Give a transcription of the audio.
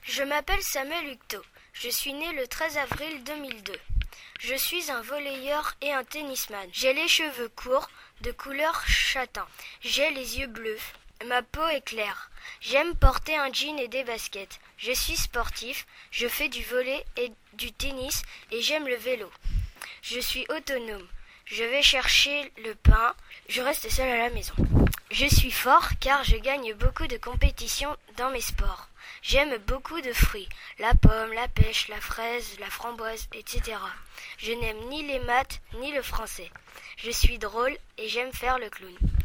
Je m'appelle Samuel Hucteau. Je suis né le 13 avril 2002. Je suis un volleyeur et un tennisman. J'ai les cheveux courts, de couleur châtain. J'ai les yeux bleus. Ma peau est claire. J'aime porter un jean et des baskets. Je suis sportif. Je fais du volley et du tennis et j'aime le vélo. Je suis autonome. Je vais chercher le pain. Je reste seul à la maison. Je suis fort car je gagne beaucoup de compétitions dans mes sports. J'aime beaucoup de fruits, la pomme, la pêche, la fraise, la framboise, etc. Je n'aime ni les maths ni le français. Je suis drôle et j'aime faire le clown.